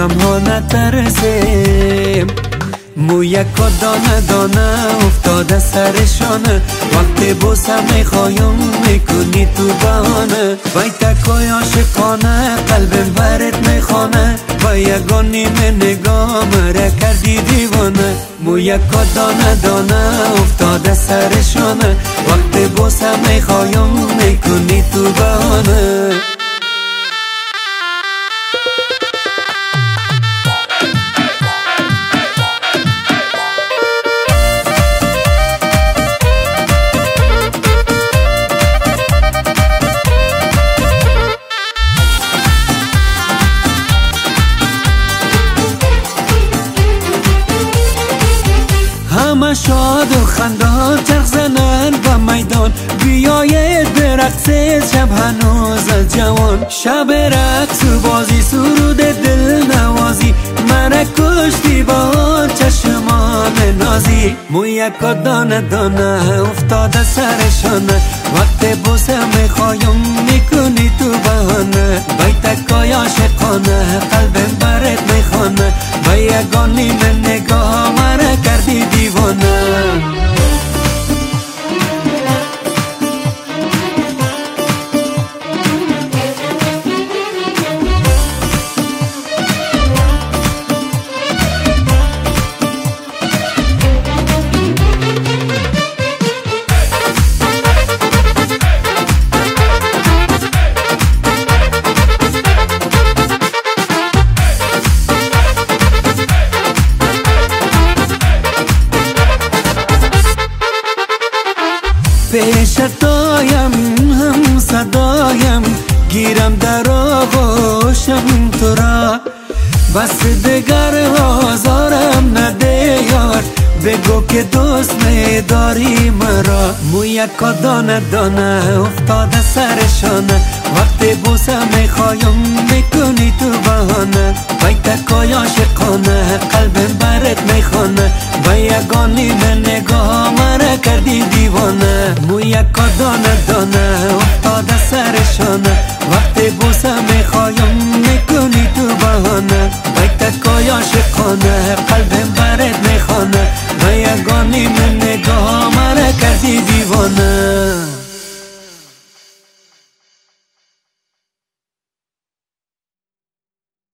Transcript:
غم ها نترسیم. مویک دانه دانه افتاده سرشانه، وقتی بوسه میخوایم میکنی تو بهانه. وای تکای عاشقانه قلبم برت میخوانه، با یگان نیمه نگاه مرا کردی دیوانه. مویک دانه دانه افتاده سرشانه، وقتی بوسه میخوایم میکنی تو بهانه. همه شاد و خندان چرخ زنن و میدان، بیاید به رقص شب هنوز جوان. شب رقص و بازی سرود دل نوازی، مرا کشتی با چشمان نازی. مویک دانه دانه افتاده سرشانه، وقت بوسه میخوایم میکنی تو بهانه. بیتکای عاشقانه قلبم برت میخوانه، با یگان نیمه نگاه مرا کردی دیوانه. پیش تایم هم صدایم، گیرم در آغوشم تو را. بس دگر آزارم نده یار، بگو که دوست میداری مرا. مویک دانه دانه افتاده سرشانه، وقتی بوسه میخوایم میکنی تو بهانه. بیتکای عاشقانه قلبم برت میخوانه، با یگان نیمه نگاه مرا کردی دیوانه. مویک دانه دانه افتاده سرشانه، وقتی بوسه میخوایم میکنی تو بهانه. بیتکای عاشقانه قلبم